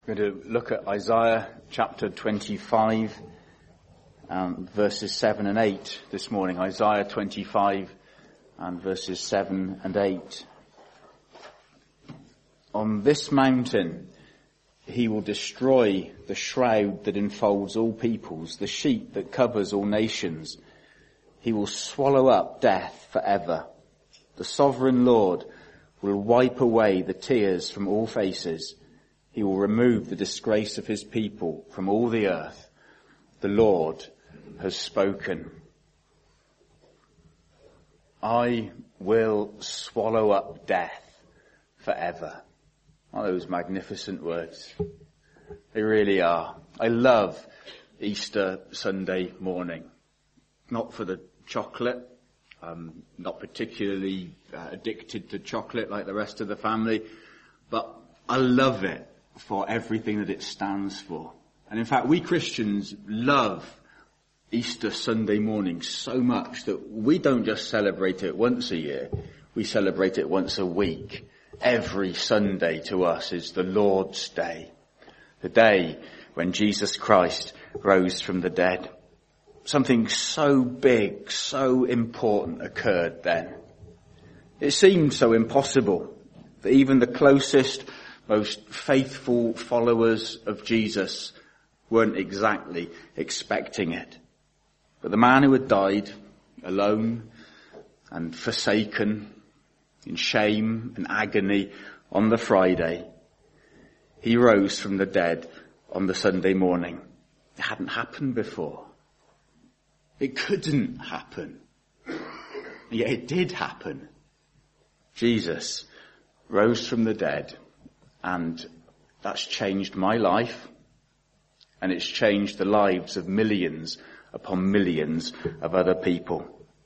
We're going to look at Isaiah chapter 25, verses 7 and 8 this morning. Isaiah 25 and verses 7 and 8. On this mountain he will destroy the shroud that enfolds all peoples, the sheet that covers all nations. He will swallow up death forever. The sovereign Lord will wipe away the tears from all faces. He will remove the disgrace of his people from all the earth. The Lord has spoken. I will swallow up death forever. Oh, those magnificent words. They really are. I love Easter Sunday morning. Not for the chocolate. I'm not particularly addicted to chocolate like the rest of the family. But I love it for everything that it stands for. And in fact, we Christians love Easter Sunday morning so much that we don't just celebrate it once a year. We celebrate it once a week. Every Sunday to us is the Lord's Day, the day when Jesus Christ rose from the dead. Something so big, so important occurred then. It seemed so impossible that even the closest, most faithful followers of Jesus weren't exactly expecting it. But the man who had died alone and forsaken, in shame and agony on the Friday, he rose from the dead on the Sunday morning. It hadn't happened before. It couldn't happen. Yet it did happen. Jesus rose from the dead, and that's changed my life, and it's changed the lives of millions upon millions of other people.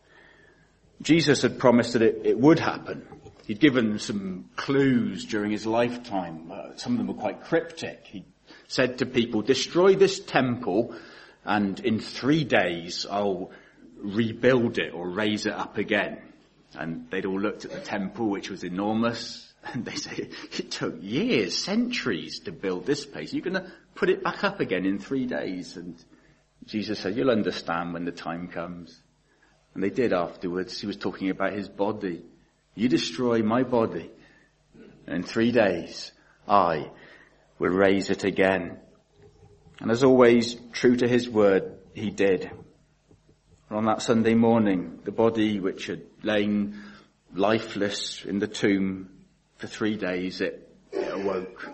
Jesus had promised that it would happen. He'd given some clues during his lifetime. Some of them were quite cryptic. He said to people, destroy this temple and in 3 days I'll rebuild it or raise it up again. And they'd all looked at the temple, which was enormous, and they said, it took years, centuries to build this place. You're going to put it back up again in 3 days. And Jesus said, you'll understand when the time comes. And they did afterwards. He was talking about his body. You destroy my body, and in 3 days I will raise it again. And as always, true to his word, he did. And on that Sunday morning, the body which had lain lifeless in the tomb for 3 days, it awoke.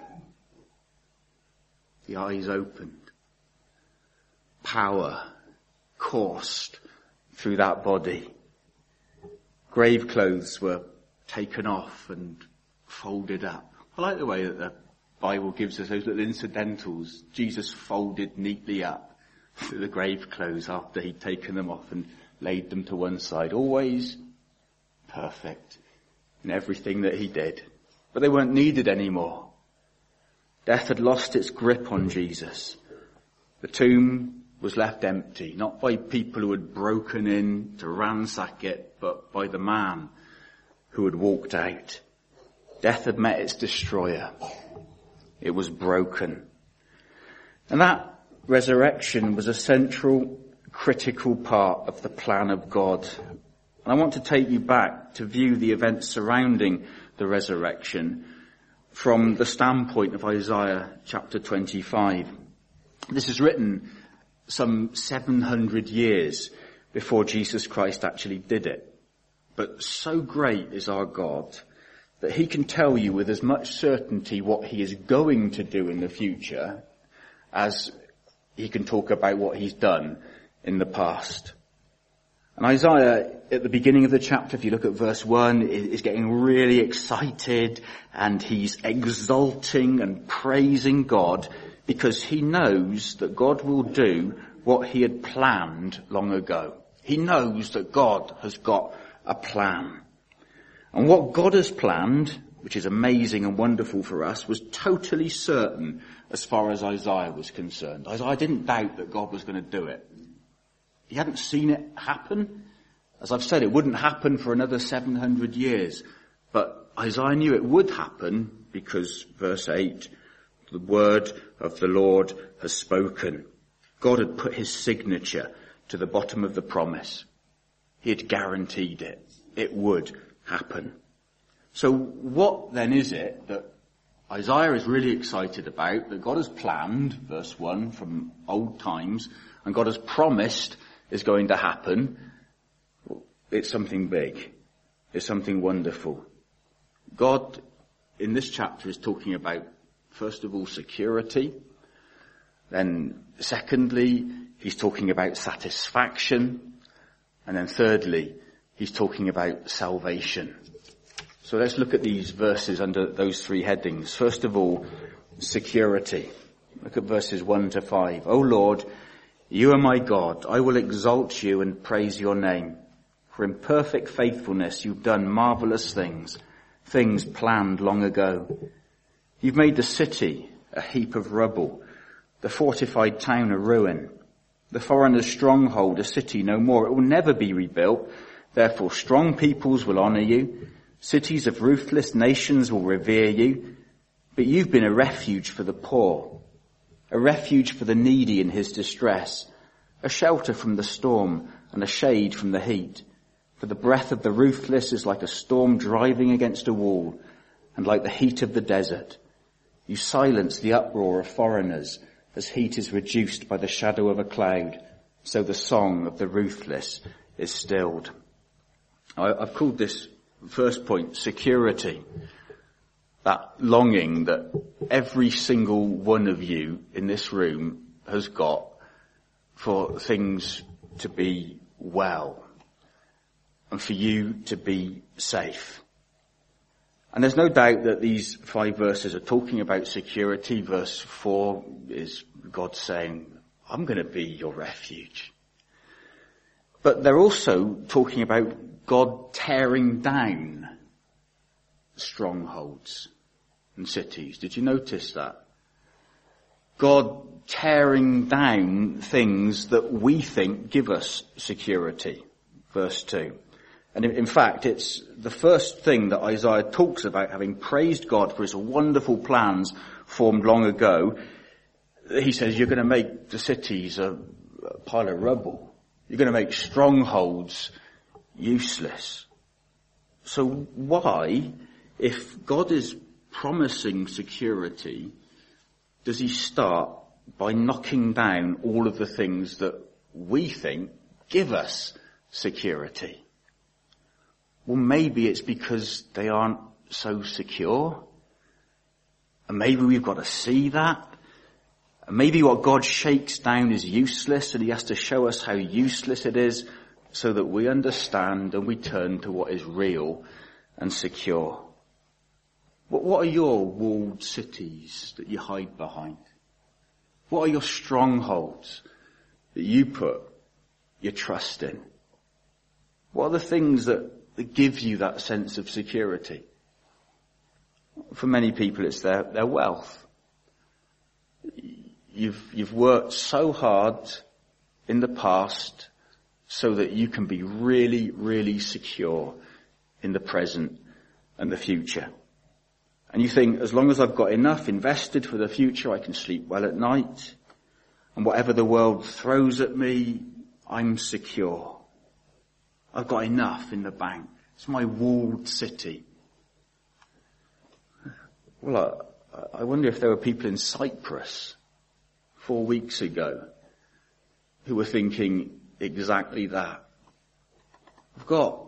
The eyes opened. Power coursed through that body. Grave clothes were taken off and folded up. I like the way that the Bible gives us those little incidentals. Jesus folded neatly up the grave clothes after he'd taken them off and laid them to one side. Always perfect in everything that he did. But they weren't needed anymore. Death had lost its grip on Jesus. The tomb was left empty, not by people who had broken in to ransack it, but by the man who had walked out. Death had met its destroyer. It was broken. And that resurrection was a central, critical part of the plan of God. And I want to take you back to view the events surrounding the resurrection from the standpoint of Isaiah chapter 25. This is written some 700 years before Jesus Christ actually did it. But so great is our God that he can tell you with as much certainty what he is going to do in the future as he can talk about what he's done in the past. And Isaiah, at the beginning of the chapter, if you look at verse 1, is getting really excited, and he's exalting and praising God because he knows that God will do what he had planned long ago. He knows that God has got a plan. And what God has planned, which is amazing and wonderful for us, was totally certain as far as Isaiah was concerned. Isaiah didn't doubt that God was going to do it. He hadn't seen it happen. As I've said, it wouldn't happen for another 700 years. But Isaiah knew it would happen because, verse 8, The word of the Lord has spoken. God had put his signature to the bottom of the promise. He had guaranteed it. It would happen. So what then is it that Isaiah is really excited about, that God has planned, verse 1, from old times, and God has promised is going to happen? It's something big. It's something wonderful. God, in this chapter, is talking about, first of all, security. Then, secondly, he's talking about satisfaction. And then thirdly, he's talking about salvation. So let's look at these verses under those three headings. First of all, security. Look at verses 1 to 5. O Lord, you are my God. I will exalt you and praise your name. For in perfect faithfulness you've done marvelous things, things planned long ago. You've made the city a heap of rubble, the fortified town a ruin, the foreigner's stronghold a city no more. It will never be rebuilt. Therefore strong peoples will honour you. Cities of ruthless nations will revere you. But you've been a refuge for the poor, a refuge for the needy in his distress, a shelter from the storm and a shade from the heat. For the breath of the ruthless is like a storm driving against a wall, and like the heat of the desert. You silence the uproar of foreigners, as heat is reduced by the shadow of a cloud, so the song of the ruthless is stilled. I've called this first point security. That longing that every single one of you in this room has got for things to be well and for you to be safe. And there's no doubt that these 5 verses are talking about security. Verse 4 is God saying, I'm going to be your refuge. But they're also talking about God tearing down strongholds and cities. Did you notice that? God tearing down things that we think give us security. Verse 2. And in fact, it's the first thing that Isaiah talks about, having praised God for his wonderful plans formed long ago. He says, you're going to make the cities a pile of rubble. You're going to make strongholds useless. So why, if God is promising security, does he start by knocking down all of the things that we think give us security? Well, maybe it's because they aren't so secure. And maybe we've got to see that. And maybe what God shakes down is useless, and he has to show us how useless it is so that we understand and we turn to what is real and secure. What are your walled cities that you hide behind? What are your strongholds that you put your trust in? What are the things that give you that sense of security? For many people, it's their wealth. You've worked so hard in the past so that you can be really, really secure in the present and the future. And you think, as long as I've got enough invested for the future, I can sleep well at night. And whatever the world throws at me, I'm secure. I've got enough in the bank. It's my walled city. Well, I wonder if there were people in Cyprus 4 weeks ago who were thinking exactly that. I've got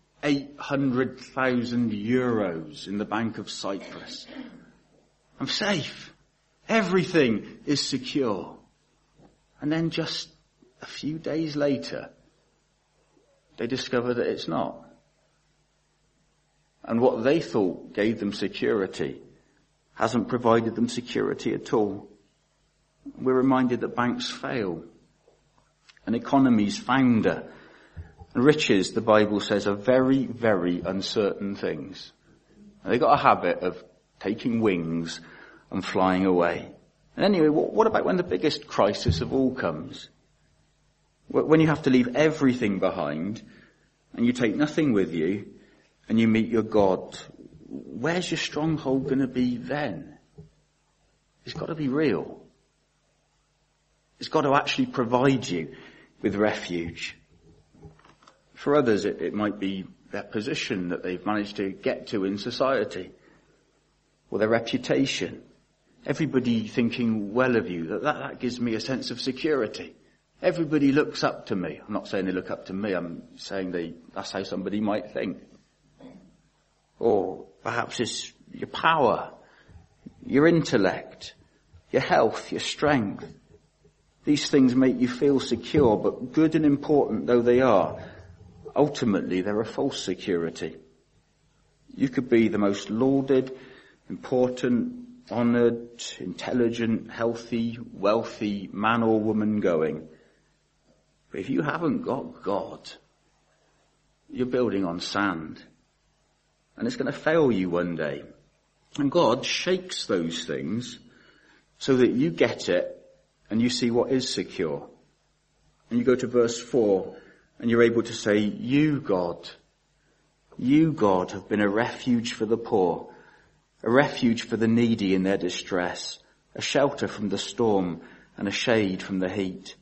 800,000 euros in the Bank of Cyprus. I'm safe. Everything is secure. And then just a few days later, they discover that it's not. And what they thought gave them security hasn't provided them security at all. We're reminded that banks fail. And economies founder. And riches, the Bible says, are very, very uncertain things. And they've got a habit of taking wings and flying away. And anyway, what about when the biggest crisis of all comes? When you have to leave everything behind and you take nothing with you and you meet your God, where's your stronghold going to be then? It's got to be real. It's got to actually provide you with refuge. For others, it might be their position that they've managed to get to in society, or their reputation. Everybody thinking well of you, that gives me a sense of security. Everybody looks up to me. I'm not saying they look up to me, I'm saying that's how somebody might think. Or perhaps it's your power, your intellect, your health, your strength. These things make you feel secure, but good and important though they are, ultimately they're a false security. You could be the most lauded, important, honoured, intelligent, healthy, wealthy man or woman going. But if you haven't got God, you're building on sand. And it's going to fail you one day. And God shakes those things so that you get it and you see what is secure. And you go to verse 4 and you're able to say, you, God, have been a refuge for the poor, a refuge for the needy in their distress, a shelter from the storm and a shade from the heat.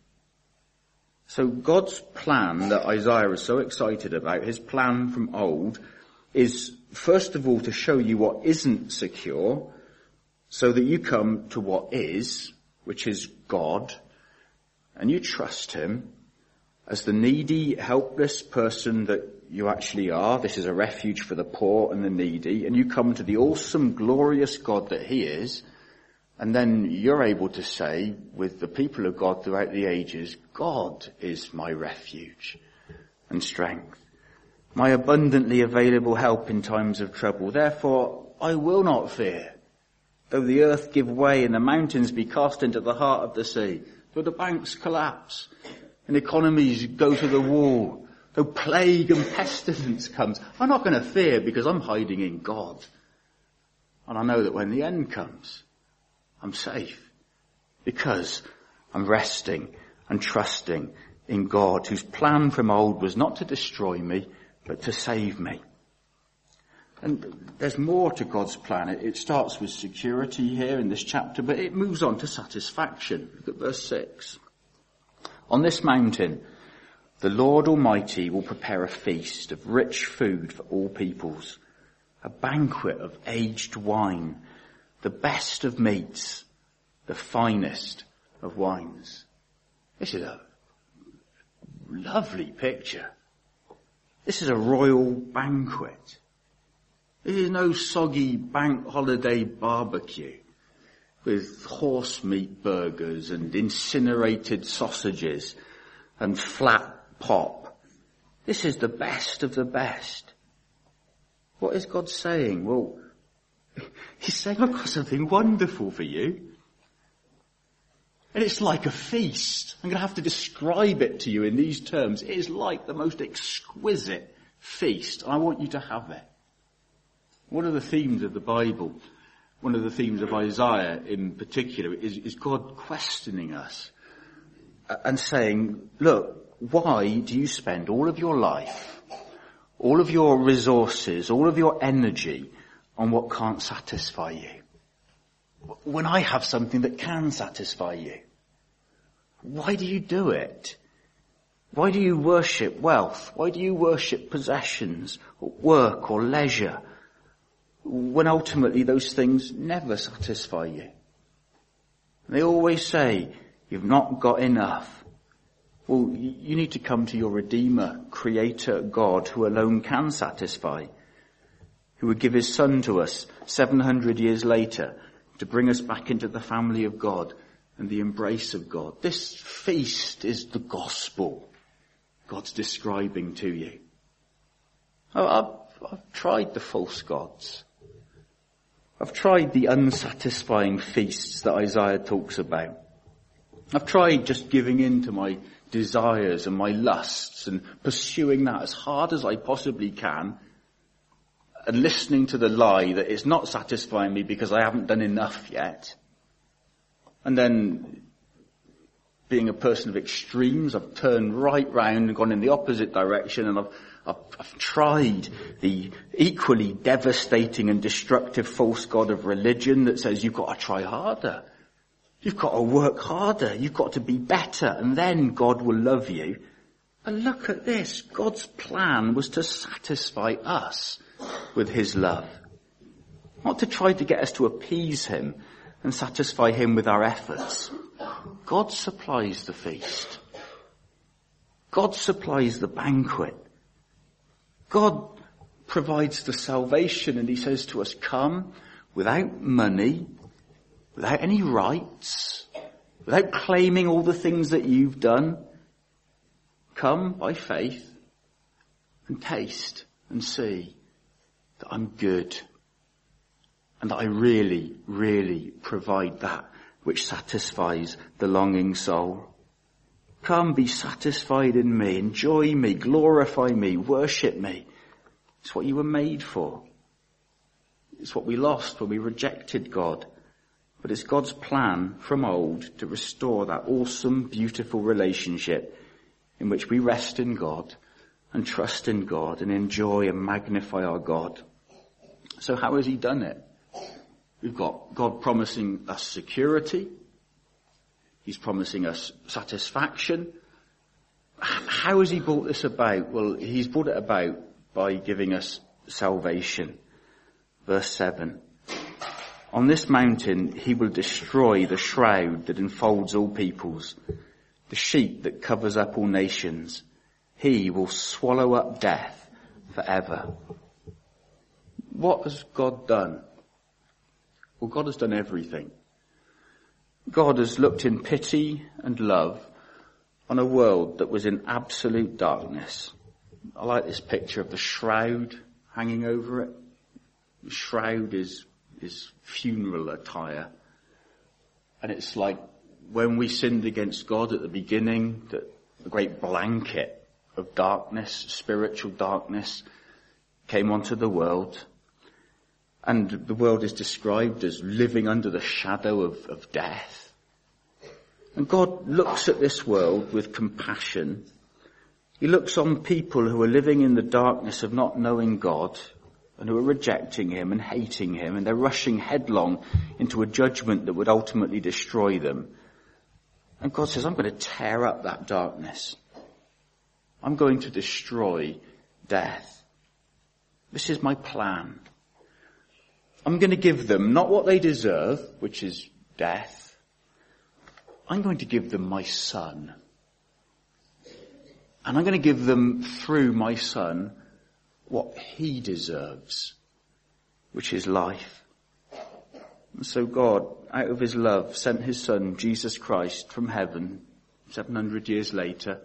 So God's plan that Isaiah is so excited about, his plan from old, is first of all to show you what isn't secure, so that you come to what is, which is God, and you trust him as the needy, helpless person that you actually are. This is a refuge for the poor and the needy, and you come to the awesome, glorious God that he is, and then you're able to say, with the people of God throughout the ages, God is my refuge and strength, my abundantly available help in times of trouble. Therefore, I will not fear, though the earth give way and the mountains be cast into the heart of the sea, though the banks collapse and economies go to the wall, though plague and pestilence comes. I'm not going to fear because I'm hiding in God. And I know that when the end comes, I'm safe because I'm resting and trusting in God, whose plan from old was not to destroy me, but to save me. And there's more to God's plan. It starts with security here in this chapter, but it moves on to satisfaction. Look at verse 6. On this mountain, the Lord Almighty will prepare a feast of rich food for all peoples, a banquet of aged wine, the best of meats, the finest of wines. This is a lovely picture. This is a royal banquet. This is no soggy bank holiday barbecue with horse meat burgers and incinerated sausages and flat pop. This is the best of the best. What is God saying? Well, he's saying, I've got something wonderful for you. And it's like a feast. I'm going to have to describe it to you in these terms. It is like the most exquisite feast. I want you to have it. One of the themes of the Bible, one of the themes of Isaiah in particular, is God questioning us and saying, look, why do you spend all of your life, all of your resources, all of your energy on what can't satisfy you, when I have something that can satisfy you? Why do you do it? Why do you worship wealth? Why do you worship possessions or work or leisure when ultimately those things never satisfy you? They always say, you've not got enough. Well, you need to come to your Redeemer, Creator, God, who alone can satisfy, who would give his Son to us 700 years later to bring us back into the family of God and the embrace of God. This feast is the gospel God's describing to you. I've tried the false gods. I've tried the unsatisfying feasts that Isaiah talks about. I've tried just giving in to my desires and my lusts and pursuing that as hard as I possibly can and listening to the lie that it's not satisfying me because I haven't done enough yet. And then, being a person of extremes, I've turned right round and gone in the opposite direction, and I've tried the equally devastating and destructive false god of religion that says you've got to try harder. You've got to work harder. You've got to be better, and then God will love you. And look at this. God's plan was to satisfy us with his love. Not to try to get us to appease him and satisfy him with our efforts. God supplies the feast. God supplies the banquet. God provides the salvation, and he says to us, come without money, without any rights, without claiming all the things that you've done. Come by faith and taste and see that I'm good and that I really, really provide that which satisfies the longing soul. Come, be satisfied in me, enjoy me, glorify me, worship me. It's what you were made for. It's what we lost when we rejected God. But it's God's plan from old to restore that awesome, beautiful relationship in which we rest in God and trust in God and enjoy and magnify our God. So how has he done it? We've got God promising us security. He's promising us satisfaction. How has he brought this about? Well, he's brought it about by giving us salvation. Verse 7. On this mountain he will destroy the shroud that enfolds all peoples, the sheet that covers up all nations. He will swallow up death forever. What has God done? Well, God has done everything. God has looked in pity and love on a world that was in absolute darkness. I like this picture of the shroud hanging over it. The shroud is funeral attire. And it's like when we sinned against God at the beginning, that the great blanket of darkness, spiritual darkness, came onto the world. And the world is described as living under the shadow of death. And God looks at this world with compassion. He looks on people who are living in the darkness of not knowing God and who are rejecting him and hating him, and they're rushing headlong into a judgment that would ultimately destroy them. And God says, I'm going to tear up that darkness. I'm going to destroy death. This is my plan. I'm going to give them not what they deserve, which is death. I'm going to give them my son. And I'm going to give them, through my son, what he deserves, which is life. And so God, out of his love, sent his son, Jesus Christ, from heaven, 700 years later,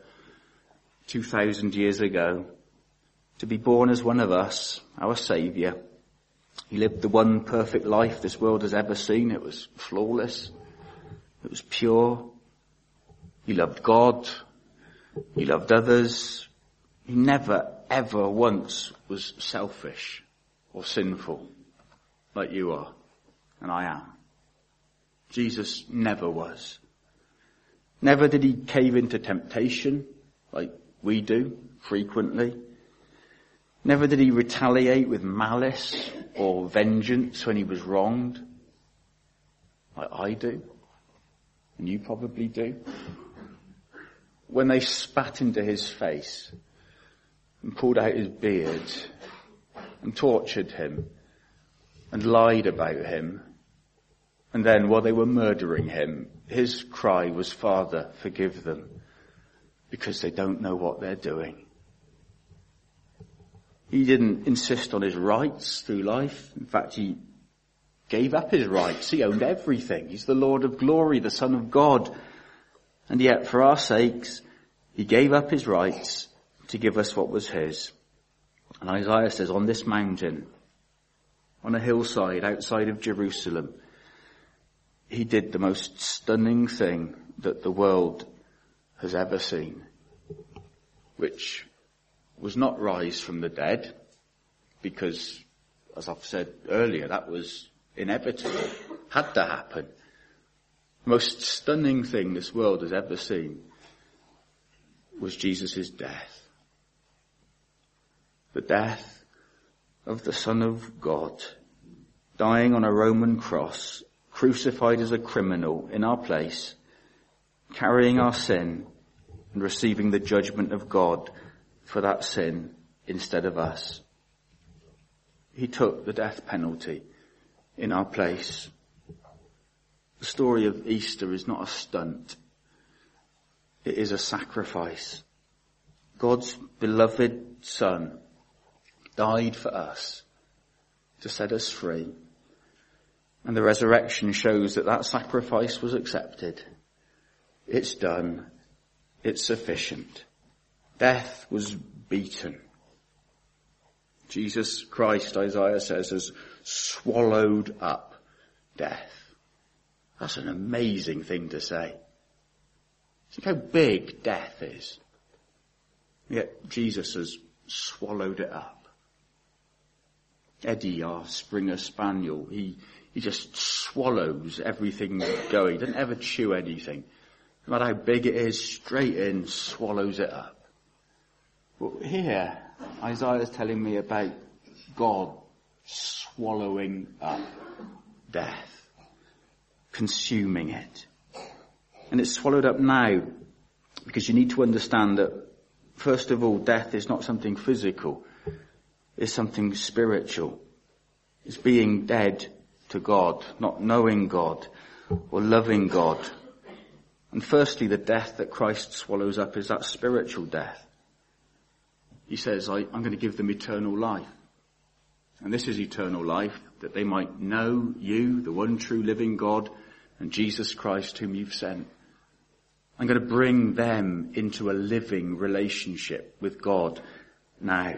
2,000 years ago, to be born as one of us, our Saviour. He lived the one perfect life this world has ever seen. It was flawless. It was pure. He loved God. He loved others. He never, ever once was selfish or sinful like you are and I am. Jesus never was. Never did he cave into temptation like we do frequently. Never did he retaliate with malice or vengeance when he was wronged, like I do, and you probably do. When they spat into his face and pulled out his beard and tortured him and lied about him, and then while they were murdering him, his cry was, Father, forgive them, because they don't know what they're doing. He didn't insist on his rights through life. In fact, he gave up his rights. He owned everything. He's the Lord of glory, the Son of God. And yet, for our sakes, he gave up his rights to give us what was his. And Isaiah says, on this mountain, on a hillside outside of Jerusalem, he did the most stunning thing that the world has ever seen, which was not rise from the dead, because, as I've said earlier, that was inevitable, had to happen. The most stunning thing this world has ever seen was Jesus' death. the death of the Son of God, dying on a Roman cross, crucified as a criminal in our place, carrying our sin and receiving the judgment of God for that sin instead of us. He took the death penalty in our place. The story of Easter is not a stunt. It is a sacrifice. God's beloved Son died for us to set us free. And the resurrection shows that that sacrifice was accepted. It's done. It's sufficient. Death was beaten. Jesus Christ, Isaiah says, has swallowed up death. That's an amazing thing to say. Think how big death is. Yet Jesus has swallowed it up. Eddie, our Springer Spaniel, he just swallows everything going. He doesn't ever chew anything. No matter how big it is, straight in, swallows it up. But here, Isaiah is telling me about God swallowing up death, consuming it. And it's swallowed up now because you need to understand that, first of all, death is not something physical. It's something spiritual. It's being dead to God, not knowing God or loving God. And firstly, the death that Christ swallows up is that spiritual death. He says, I'm going to give them eternal life. And this is eternal life, that they might know you, the one true living God, and Jesus Christ whom you've sent. I'm going to bring them into a living relationship with God now.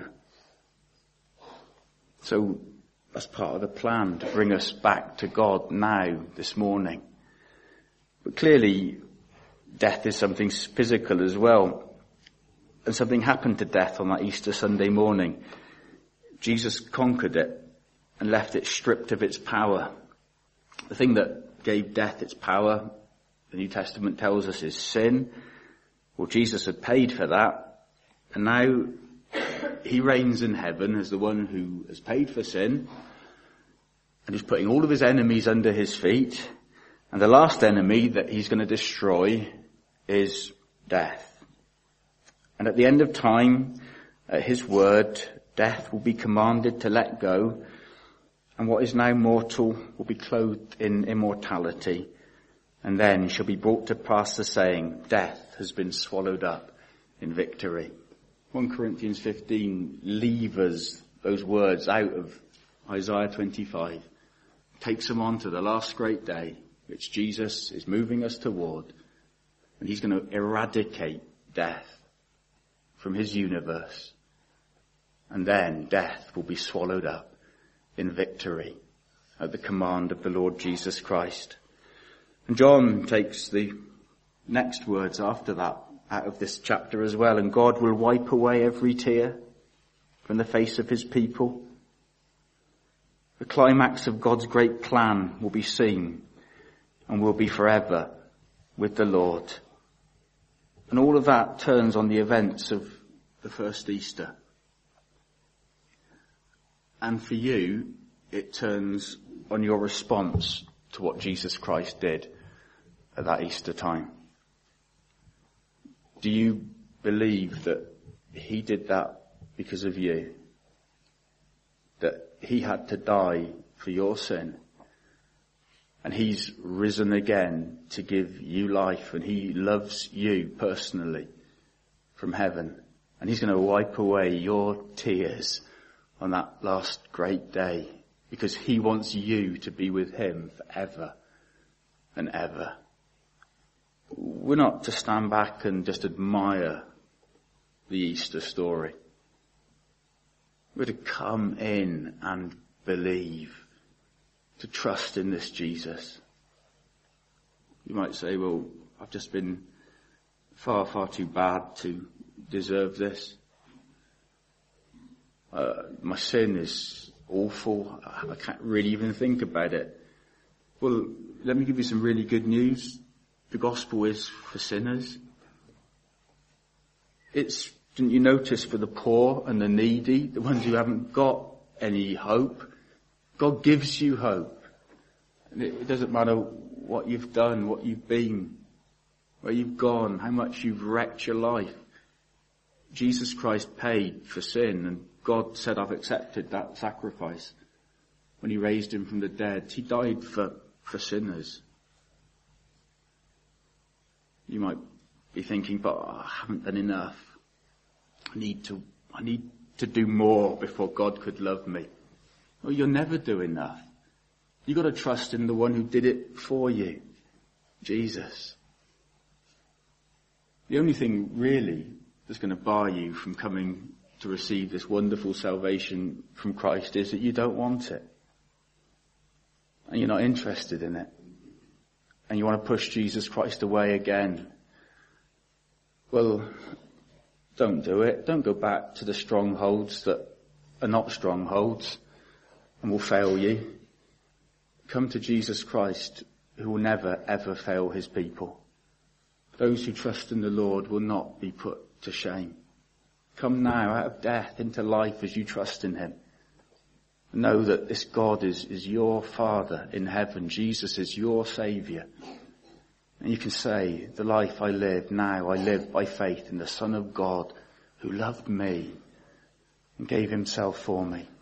So that's part of the plan, to bring us back to God now, this morning. But clearly, death is something physical as well. And something happened to death on that Easter Sunday morning. Jesus conquered it and left it stripped of its power. The thing that gave death its power, the New Testament tells us, is sin. Well, Jesus had paid for that. And now he reigns in heaven as the one who has paid for sin and is putting all of his enemies under his feet. And the last enemy that he's going to destroy is death. And at the end of time, at his word, death will be commanded to let go, and what is now mortal will be clothed in immortality, and then shall be brought to pass the saying, death has been swallowed up in victory. 1 Corinthians 15 levers those words out of Isaiah 25, takes them on to the last great day, which Jesus is moving us toward, and he's going to eradicate death from his universe. And then death will be swallowed up in victory at the command of the Lord Jesus Christ. And John takes the next words after that out of this chapter as well. And God will wipe away every tear from the face of his people. The climax of God's great plan will be seen and will be forever with the Lord. And all of that turns on the events of the first Easter. And for you, it turns on your response to what Jesus Christ did at that Easter time. Do you believe that he did that because of you? That he had to die for your sin? And he's risen again to give you life, and he loves you personally from heaven. And he's going to wipe away your tears on that last great day, because he wants you to be with him forever and ever. We're not to stand back and just admire the Easter story. We're to come in and believe, to trust in this Jesus. You might say, well, I've just been far, far too bad to deserve this. My sin is awful. I can't really even think about it. Well, let me give you some really good news. The gospel is for sinners. It's Didn't you notice for the poor and the needy, the ones who haven't got any hope, God gives you hope. And it doesn't matter what you've done, what you've been, where you've gone, how much you've wrecked your life. Jesus Christ paid for sin, and God said, I've accepted that sacrifice. When he raised him from the dead, he died for sinners. You might be thinking, but I haven't done enough. I need to do more before God could love me. Well, you'll never do enough. You've got to trust in the one who did it for you, Jesus. The only thing really that's going to bar you from coming to receive this wonderful salvation from Christ is that you don't want it. And you're not interested in it. And you want to push Jesus Christ away again. Well, don't do it. Don't go back to the strongholds that are not strongholds and will fail you. Come to Jesus Christ, who will never ever fail his people. Those who trust in the Lord will not be put to shame. Come now out of death into life as you trust in him. Know that this God is your Father in heaven. Jesus is your Saviour. And you can say, the life I live now, I live by faith in the Son of God who loved me and gave himself for me.